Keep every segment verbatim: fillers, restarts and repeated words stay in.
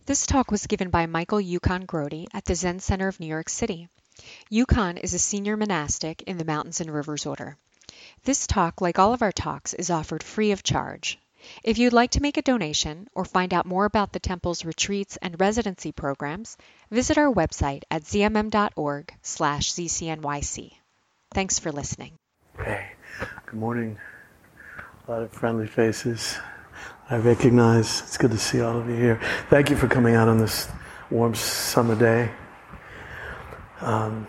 This talk was given by Michael Yukon Grody at the Zen Center of New York City. Yukon is a senior monastic in the Mountains and Rivers Order. This talk, like all of our talks, is offered free of charge. If you'd like to make a donation or find out more about the temple's retreats and residency programs, visit our website at z m m dot org slash z c n y c. Thanks for listening. Hey, good morning. A lot of friendly faces I recognize. It's good to see all of you here. Thank you for coming out on this warm summer day. Um,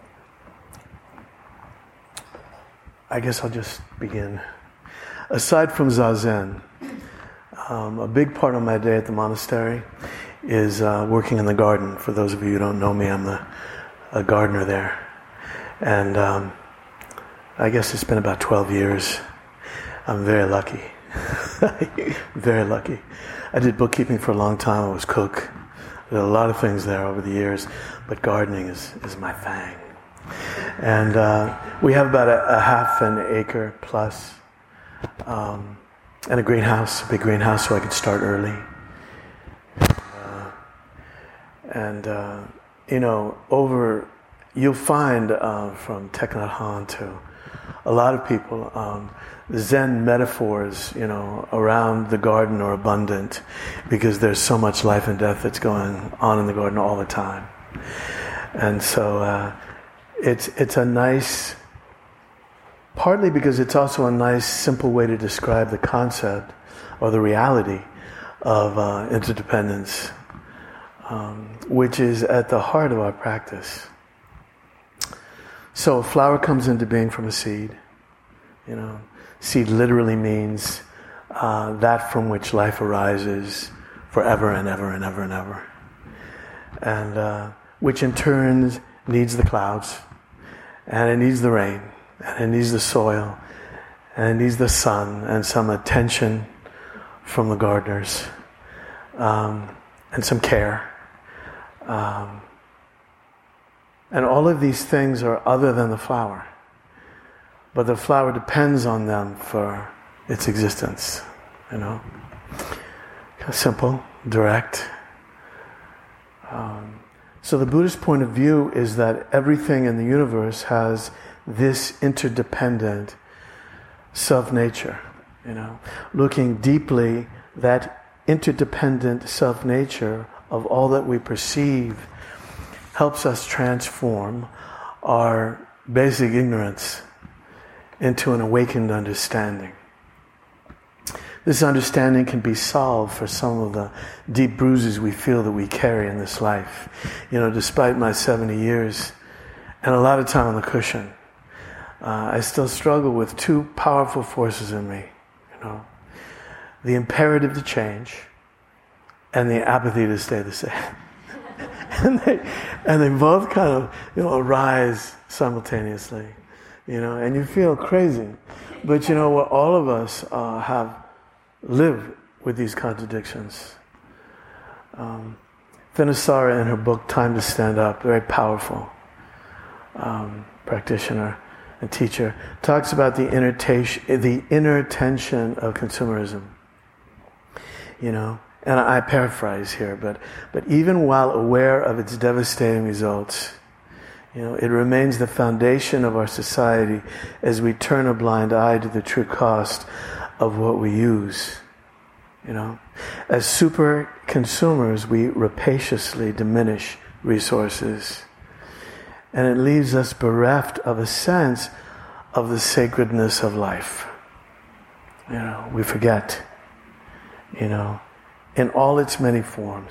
I guess I'll just begin. Aside from Zazen, um, a big part of my day at the monastery is uh, working in the garden. For those of you who don't know me, I'm the, a gardener there. And um, I guess it's been about twelve years. I'm very lucky. Very lucky. I did bookkeeping for a long time. I was cook. There are a lot of things there over the years, but gardening is, is my thing. And uh, we have about a, a half an acre plus, um, and a greenhouse, a big greenhouse, so I could start early. Uh, and uh, you know, over you'll find uh, from Thich Nhat Hanh to a lot of people, um, Zen metaphors, you know, around the garden are abundant because there's so much life and death that's going on in the garden all the time. And so uh, it's it's a nice, partly because it's also a nice, simple way to describe the concept or the reality of uh, interdependence, um, which is at the heart of our practice. So a flower comes into being from a seed, you know. Seed literally means uh, that from which life arises forever and ever and ever and ever. And uh, which in turn needs the clouds, and it needs the rain, and it needs the soil, and it needs the sun, and some attention from the gardeners, um, and some care. Um, and all of these things are other than the flower. But the flower depends on them for its existence, you know. Simple, direct. Um, so the Buddhist point of view is that everything in the universe has this interdependent self-nature, you know. Looking deeply, that interdependent self-nature of all that we perceive helps us transform our basic ignorance into an awakened understanding. This understanding can be solved for some of the deep bruises we feel that we carry in this life. You know, despite my seventy years and a lot of time on the cushion, uh, I still struggle with two powerful forces in me. You know, the imperative to change and the apathy to stay the same. and they and they both kind of, you know, arise simultaneously. You know, and you feel crazy. But you know what, all of us uh, have lived with these contradictions. Um, Thanissara, in her book, Time to Stand Up, very powerful um, practitioner and teacher, talks about the inner, ta- the inner tension of consumerism. You know, and I paraphrase here, but, but even while aware of its devastating results, you know, it remains the foundation of our society as we turn a blind eye to the true cost of what we use. You know, as super consumers, we rapaciously diminish resources, and it leaves us bereft of a sense of the sacredness of life. You know, we forget, you know, in all its many forms.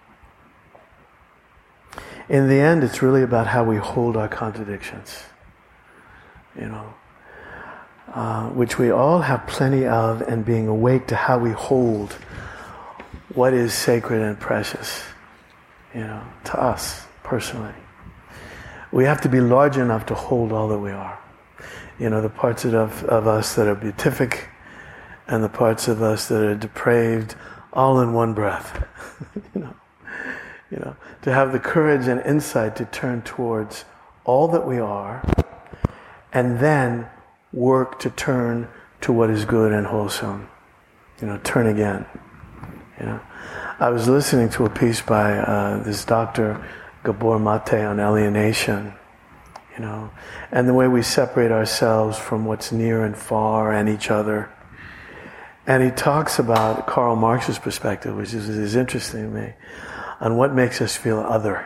In the end, it's really about how we hold our contradictions, you know, uh, which we all have plenty of, and being awake to how we hold what is sacred and precious, you know, to us personally. We have to be large enough to hold all that we are. You know, the parts of, of us that are beatific and the parts of us that are depraved, all in one breath, you know. You know, to have the courage and insight to turn towards all that we are, and then work to turn to what is good and wholesome. You know, turn again. You know, I was listening to a piece by uh, this Doctor Gabor Mate on alienation, you know, and the way we separate ourselves from what's near and far and each other. And he talks about Karl Marx's perspective, which is, is interesting to me, on what makes us feel other.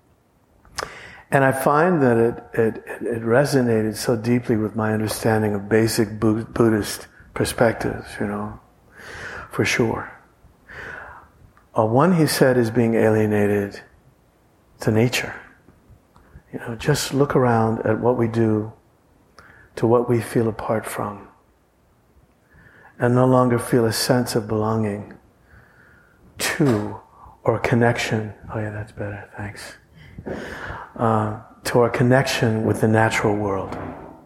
And I find that it, it, it resonated so deeply with my understanding of basic Buddhist perspectives, you know, for sure. Uh, one, he said, is being alienated to nature. You know, just look around at what we do to what we feel apart from, and no longer feel a sense of belonging to or connection. Oh yeah, that's better, thanks. Uh, to our connection with the natural world.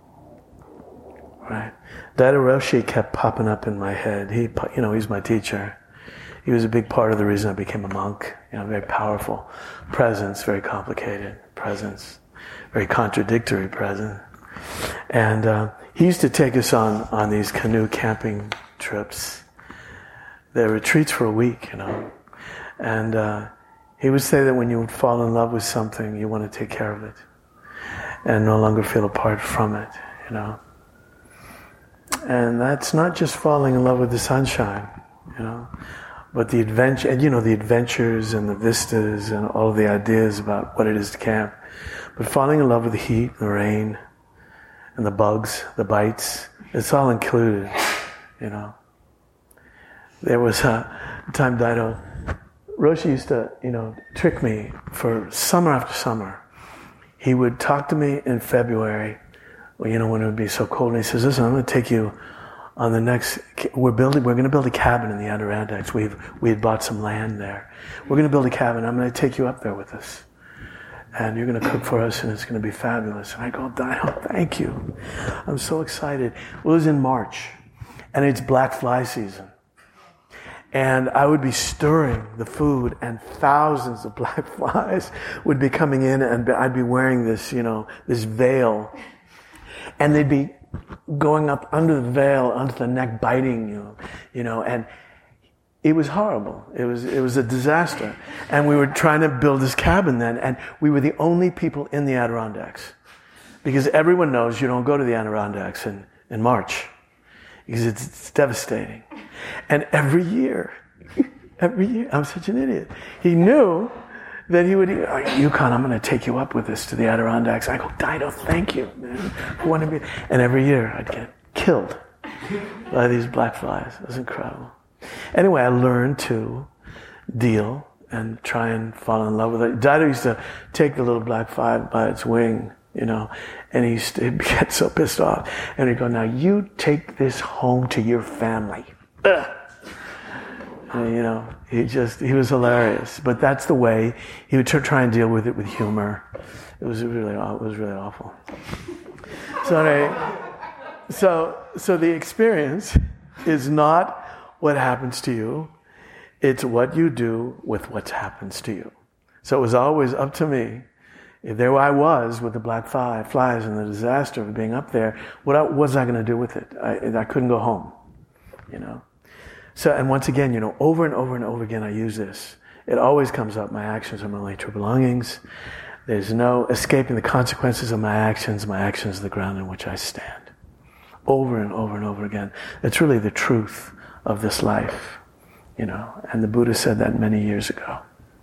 Right? Daido Roshi kept popping up in my head. He, you know, he's my teacher. He was a big part of the reason I became a monk. You know, very powerful presence, very complicated presence, very contradictory presence. And uh, he used to take us on, on these canoe camping trips. They're retreats for a week, you know. And uh, he would say that when you would fall in love with something, you want to take care of it and no longer feel apart from it, you know. And that's not just falling in love with the sunshine, you know, but the adventure, and you know, the adventures and the vistas and all of the ideas about what it is to camp. But falling in love with the heat, the rain, and the bugs, the bites, it's all included, you know. There was a time Daido Roshi used to, you know, trick me for summer after summer. He would talk to me in February, well, you know, when it would be so cold, and he says, listen, I'm going to take you on the next, we're building, we're going to build a cabin in the Adirondacks. We've, we had bought some land there. We're going to build a cabin. I'm going to take you up there with us. And you're going to cook for us, and it's going to be fabulous. And I go, Daido, thank you. I'm so excited. Well, it was in March, and it's black fly season. And I would be stirring the food, and thousands of black flies would be coming in, and I'd be wearing this, you know, this veil. And they'd be going up under the veil, onto the neck, biting you, you know, and it was horrible. It was, it was a disaster. And we were trying to build this cabin then, and we were the only people in the Adirondacks. Because everyone knows you don't go to the Adirondacks in, in March. Because it's, it's devastating. And every year, every year, I'm such an idiot. He knew that he would, Yukon, I'm going to take you up with us to the Adirondacks. I go, Daido, thank you, man. And every year I'd get killed by these black flies. It was incredible. Anyway, I learned to deal and try and fall in love with it. Daido used to take the little black fly by its wing, you know, and he used to get so pissed off. And he'd go, now you take this home to your family. Ugh. And, you know, he just, he was hilarious. But that's the way he would try and deal with it with humor. It was really, it was really awful. So anyway, so, so the experience is not what happens to you. It's what you do with what happens to you. So it was always up to me. If there I was with the black fly, flies and the disaster of being up there, what, I, what was I going to do with it? I, I couldn't go home, you know. So, and once again, you know, over and over and over again, I use this. It always comes up. My actions are my only true belongings. There's no escaping the consequences of my actions. My actions are the ground on which I stand. Over and over and over again. It's really the truth of this life, you know. And the Buddha said that many years ago.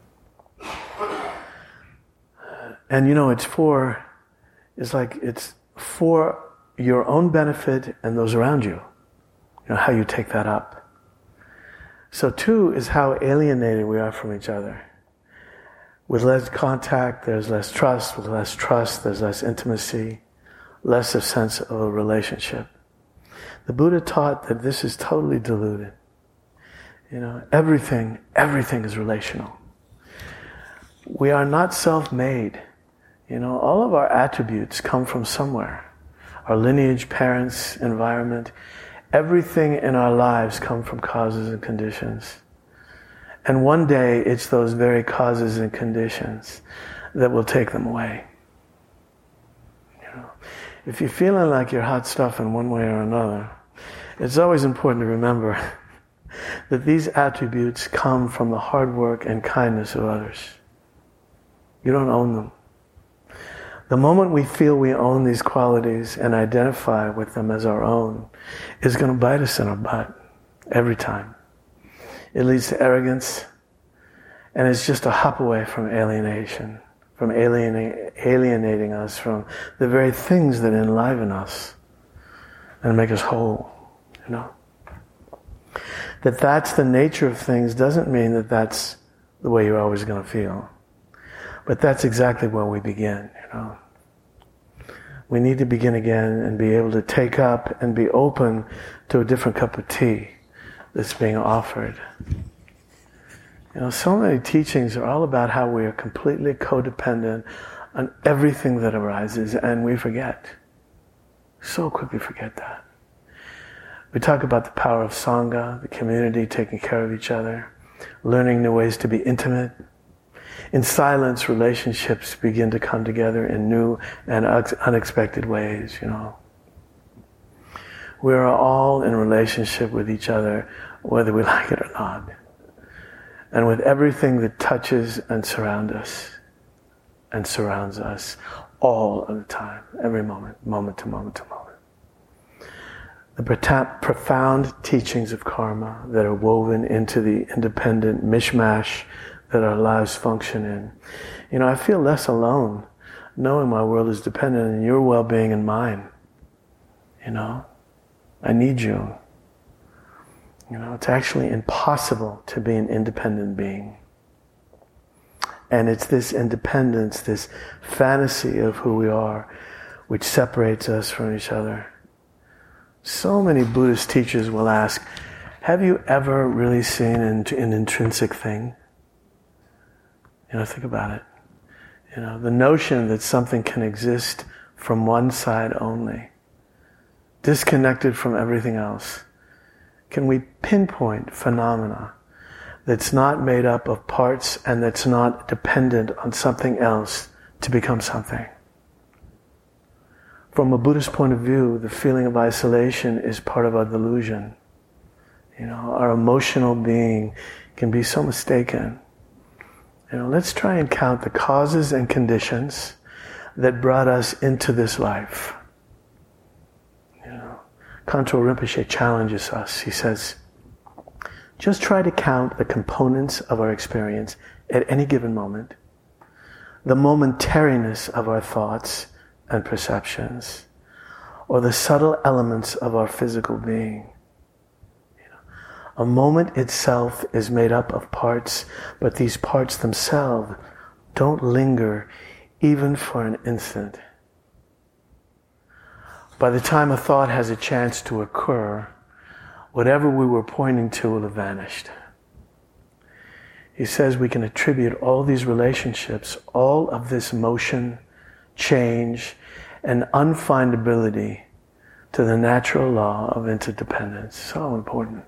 And you know, it's for, it's like, it's for your own benefit and those around you. You know, how you take that up. So two is how alienated we are from each other. With less contact, there's less trust. With less trust, there's less intimacy, less of sense of a relationship. The Buddha taught that this is totally diluted. You know, everything, everything is relational. We are not self-made. You know, all of our attributes come from somewhere. Our lineage, parents, environment. Everything in our lives come from causes and conditions. And one day, it's those very causes and conditions that will take them away. You know, if you're feeling like you're hot stuff in one way or another, it's always important to remember that these attributes come from the hard work and kindness of others. You don't own them. The moment we feel we own these qualities and identify with them as our own, is going to bite us in our butt every time. It leads to arrogance, and it's just a hop away from alienation, from alienating, alienating us from the very things that enliven us and make us whole, you know. That that's the nature of things doesn't mean that that's the way you're always going to feel. But that's exactly where we begin, you know. We need to begin again and be able to take up and be open to a different cup of tea that's being offered. You know, so many teachings are all about how we are completely codependent on everything that arises, and we forget. So quickly forget that. We talk about the power of Sangha, the community taking care of each other, learning new ways to be intimate. In silence, relationships begin to come together in new and unexpected ways, you know. We are all in relationship with each other, whether we like it or not. And with everything that touches and surrounds us, and surrounds us, all of the time, every moment, moment to moment to moment. The profound teachings of karma that are woven into the independent mishmash that our lives function in. You know, I feel less alone knowing my world is dependent on your well-being and mine. You know, I need you. You know, it's actually impossible to be an independent being. And it's this independence, this fantasy of who we are, which separates us from each other. So many Buddhist teachers will ask, have you ever really seen an, an intrinsic thing? You know, think about it. You know, the notion that something can exist from one side only, disconnected from everything else. Can we pinpoint phenomena that's not made up of parts and that's not dependent on something else to become something? From a Buddhist point of view, the feeling of isolation is part of our delusion. You know, our emotional being can be so mistaken. You know, let's try and count the causes and conditions that brought us into this life. You know, Kanto Rinpoche challenges us. He says, just try to count the components of our experience at any given moment, the momentariness of our thoughts and perceptions, or the subtle elements of our physical being. A moment itself is made up of parts, but these parts themselves don't linger even for an instant. By the time a thought has a chance to occur, whatever we were pointing to will have vanished. He says we can attribute all these relationships, all of this motion, change, and unfindability to the natural law of interdependence. So important.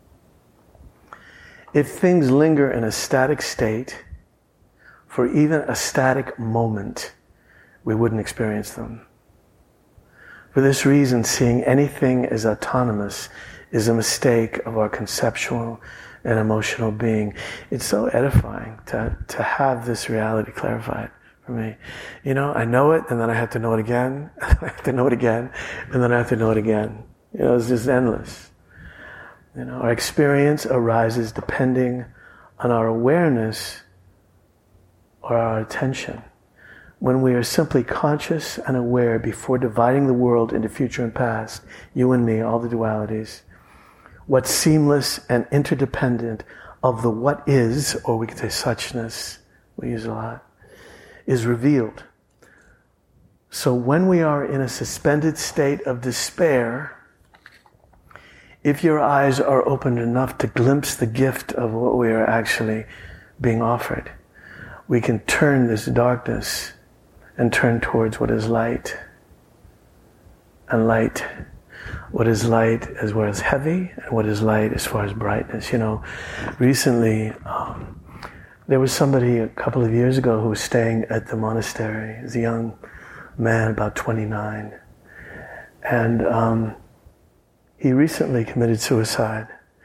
If things linger in a static state, for even a static moment, we wouldn't experience them. For this reason, seeing anything as autonomous is a mistake of our conceptual and emotional being. It's so edifying to, to have this reality clarified for me. You know, I know it, and then I have to know it again, and I have to know it again, and then I have to know it again. You know, it's just endless. You know, our experience arises depending on our awareness or our attention. When we are simply conscious and aware before dividing the world into future and past, you and me, all the dualities, what's seamless and interdependent of the what is, or we could say suchness, we use a lot, is revealed. So when we are in a suspended state of despair, if your eyes are opened enough to glimpse the gift of what we are actually being offered, we can turn this darkness and turn towards what is light. And light, what is light as well as heavy, and what is light as far as brightness. You know, recently um, there was somebody a couple of years ago who was staying at the monastery. He was a young man, about twenty-nine. And um, he recently committed suicide.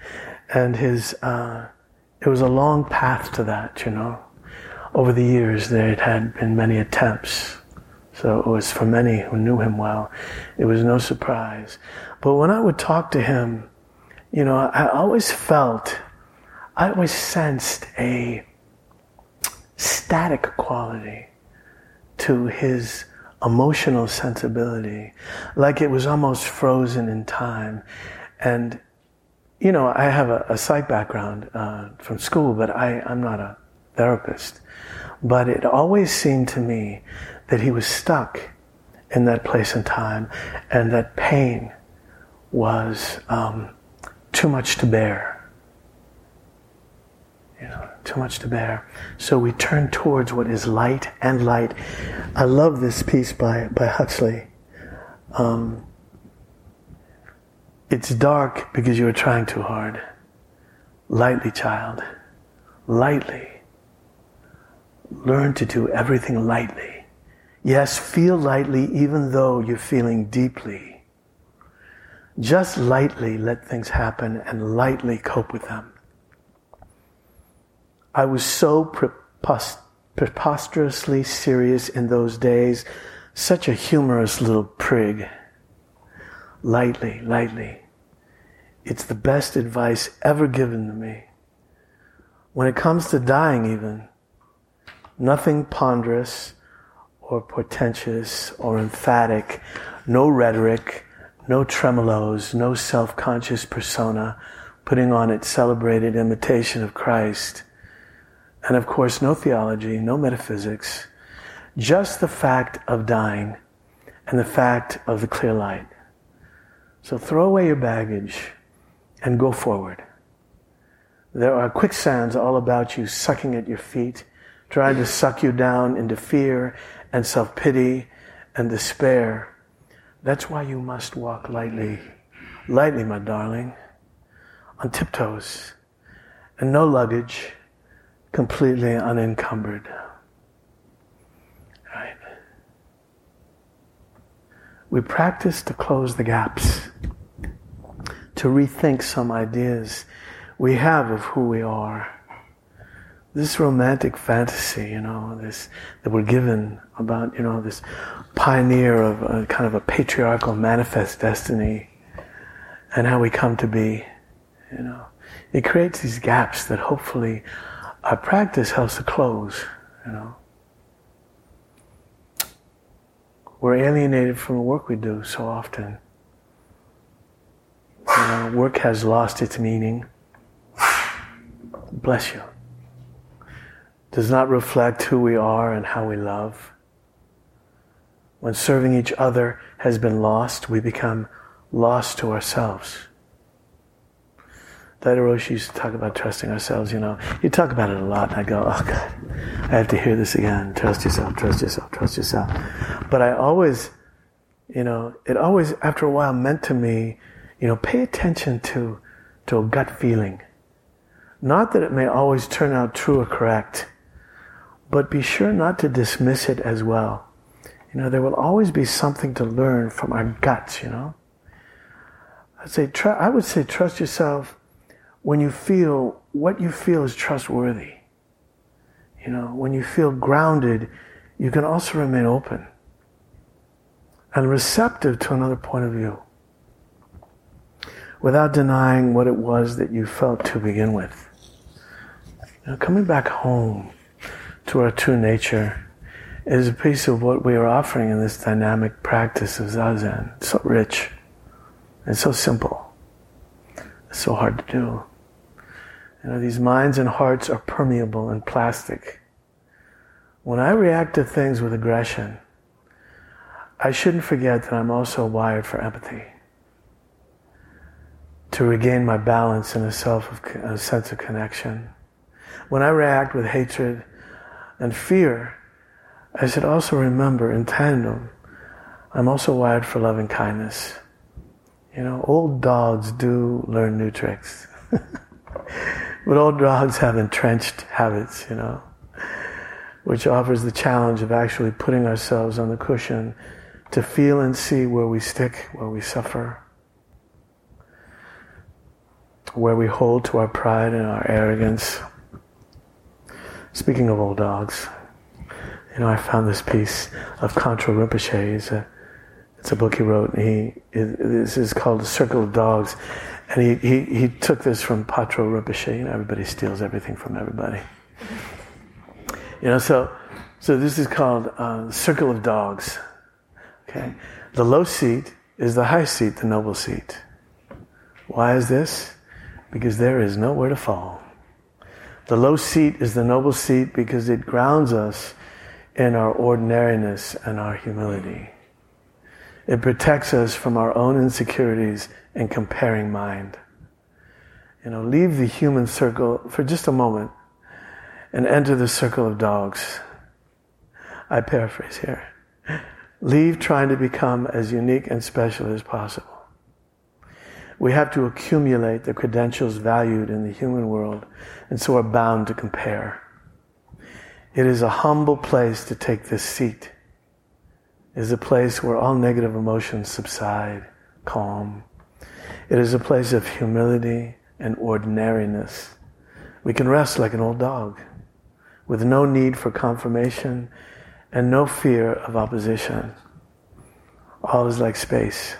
And his, uh, it was a long path to that, you know. Over the years, there had been many attempts. So it was for many who knew him well, it was no surprise. But when I would talk to him, you know, I always felt, I always sensed a static quality to his emotional sensibility, like it was almost frozen in time. And, you know, I have a, a psych background uh, from school, but I, I'm not a therapist. But it always seemed to me that he was stuck in that place and time, and that pain was um, too much to bear. You know, too much to bear. So we turn towards what is light and light. I love this piece by, by Huxley. Um, it's dark because you are trying too hard. Lightly, child. Lightly. Learn to do everything lightly. Yes, feel lightly even though you're feeling deeply. Just lightly let things happen and lightly cope with them. I was so prepos- preposterously serious in those days, such a humorous little prig. Lightly, lightly. It's the best advice ever given to me. When it comes to dying even, nothing ponderous or portentous or emphatic, no rhetoric, no tremolos, no self-conscious persona, putting on its celebrated imitation of Christ. And of course, no theology, no metaphysics, just the fact of dying and the fact of the clear light. So throw away your baggage and go forward. There are quicksands all about you, sucking at your feet, trying to suck you down into fear and self-pity and despair. That's why you must walk lightly. Lightly, my darling. On tiptoes. And no luggage. Completely unencumbered. Right? We practice to close the gaps. To rethink some ideas we have of who we are. This romantic fantasy, you know, this that we're given about, you know, this pioneer of a kind of a patriarchal manifest destiny and how we come to be, you know. It creates these gaps that hopefully our practice helps to close, you know. We're alienated from the work we do so often. You know, work has lost its meaning. Bless you. Does not reflect who we are and how we love. When serving each other has been lost, we become lost to ourselves. Daido Roshi used to talk about trusting ourselves, you know. You talk about it a lot, and I go, oh God, I have to hear this again. Trust yourself, trust yourself, trust yourself. But I always, you know, it always, after a while, meant to me, you know, pay attention to, to a gut feeling. Not that it may always turn out true or correct, but be sure not to dismiss it as well. You know, there will always be something to learn from our guts, you know. I'd say, tr- I would say trust yourself when you feel what you feel is trustworthy. You know, when you feel grounded, you can also remain open and receptive to another point of view without denying what it was that you felt to begin with. You know, coming back home to our true nature is a piece of what we are offering in this dynamic practice of Zazen. It's so rich. It's so simple. It's so hard to do. You know, these minds and hearts are permeable and plastic. When I react to things with aggression, I shouldn't forget that I'm also wired for empathy. To regain my balance and a self of, a sense of connection. When I react with hatred and fear, I should also remember in tandem, I'm also wired for loving kindness. You know, old dogs do learn new tricks. But old dogs have entrenched habits, you know, which offers the challenge of actually putting ourselves on the cushion to feel and see where we stick, where we suffer. where we hold to our pride and our arrogance. Speaking of old dogs, you know, I found this piece of Kantra Rinpoche. It's a, it's a book he wrote, and he it, this is called The Circle of Dogs. And he, he, he took this from Patro Rinpoche. You know, everybody steals everything from everybody. You know, so so this is called uh, The Circle of Dogs. Okay, the low seat is the high seat, the noble seat. Why is this? Because there is nowhere to fall. The low seat is the noble seat because it grounds us in our ordinariness and our humility. It protects us from our own insecurities and comparing mind. You know, leave the human circle for just a moment and enter the circle of dogs. I paraphrase here. Leave trying to become as unique and special as possible. We have to accumulate the credentials valued in the human world, and so are bound to compare. It is a humble place to take this seat. It is a place where all negative emotions subside, calm. It is a place of humility and ordinariness. We can rest like an old dog, with no need for confirmation and no fear of opposition. All is like space.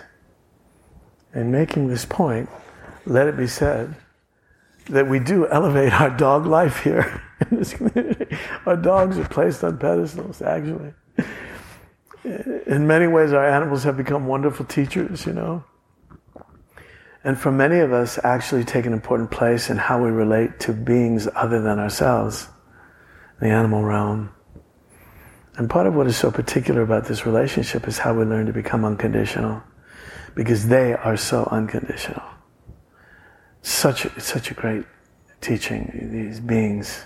In making this point, let it be said that we do elevate our dog life here in this community. Our dogs are placed on pedestals, actually. In many ways, our animals have become wonderful teachers, you know. And for many of us, actually take an important place in how we relate to beings other than ourselves, the animal realm. And part of what is so particular about this relationship is how we learn to become unconditional, because they are so unconditional. Such a, such a great teaching, these beings.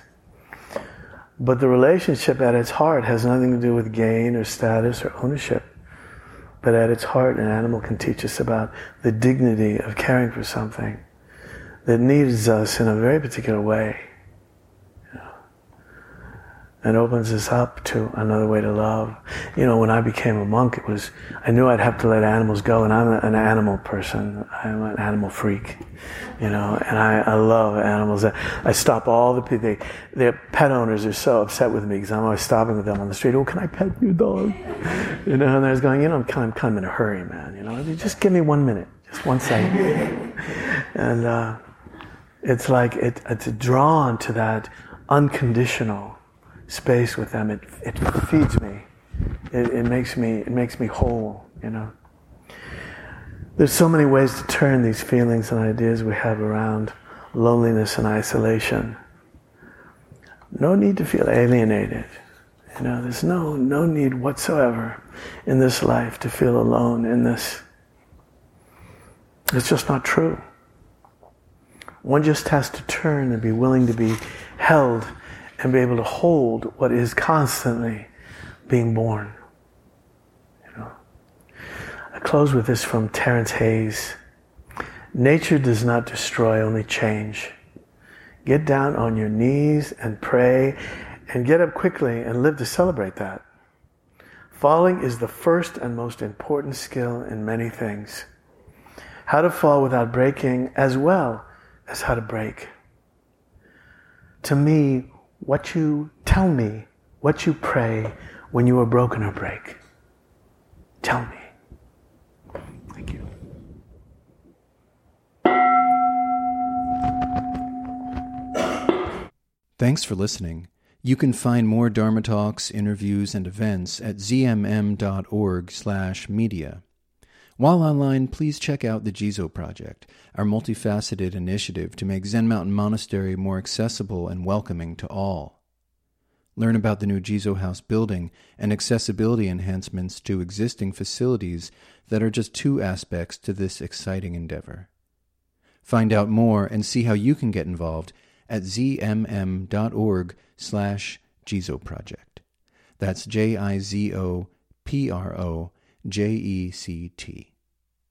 But the relationship at its heart has nothing to do with gain or status or ownership. But at its heart, an animal can teach us about the dignity of caring for something that needs us in a very particular way. You know, and opens us up to another way to love. You know, when I became a monk, it was, I knew I'd have to let animals go, and I'm an animal person. I'm an animal freak, you know, and I, I love animals. I stop all the people, they, their pet owners are so upset with me because I'm always stopping with them on the street. Oh, can I pet your dog? You know, and I was going, you know, I'm kind of, kind of in a hurry, man, you know, just give me one minute, just one second. And uh, it's like, it, it's drawn to that unconditional space with them. It it feeds me. It, it makes me it makes me whole, you know. There's so many ways to turn these feelings and ideas we have around loneliness and isolation. No need to feel alienated. You know, there's no no need whatsoever in this life to feel alone in this. It's just not true. One just has to turn and be willing to be held and be able to hold what is constantly being born. You know. I close with this from Terence Hayes. Nature does not destroy, only change. Get down on your knees and pray, and get up quickly and live to celebrate that. Falling is the first and most important skill in many things. How to fall without breaking, as well as how to break. To me, what you tell me, what you pray when you are broken or break. Tell me. Thank you. Thanks for listening. You can find more Dharma talks, interviews, and events at zmm.org slash media. While online, please check out the Jizo Project, our multifaceted initiative to make Zen Mountain Monastery more accessible and welcoming to all. Learn about the new Jizo House building and accessibility enhancements to existing facilities that are just two aspects to this exciting endeavor. Find out more and see how you can get involved at zmm.org slash Jizo Project. That's J I Z O P R O J E C T.